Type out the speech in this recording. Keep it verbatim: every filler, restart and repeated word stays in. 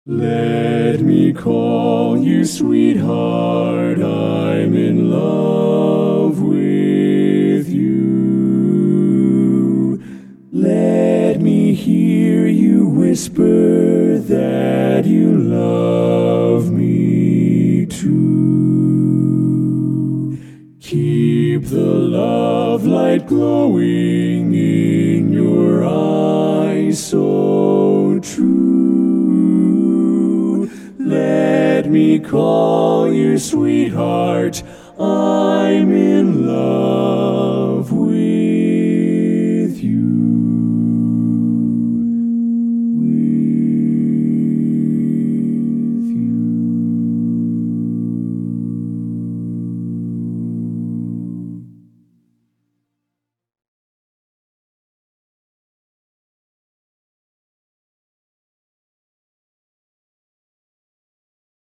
Let me call you sweetheart, I'm in love with you. Let me hear you whisper that you love me too. Keep the love light glowing in your eyes so true. Let me call you sweetheart, I'm in love.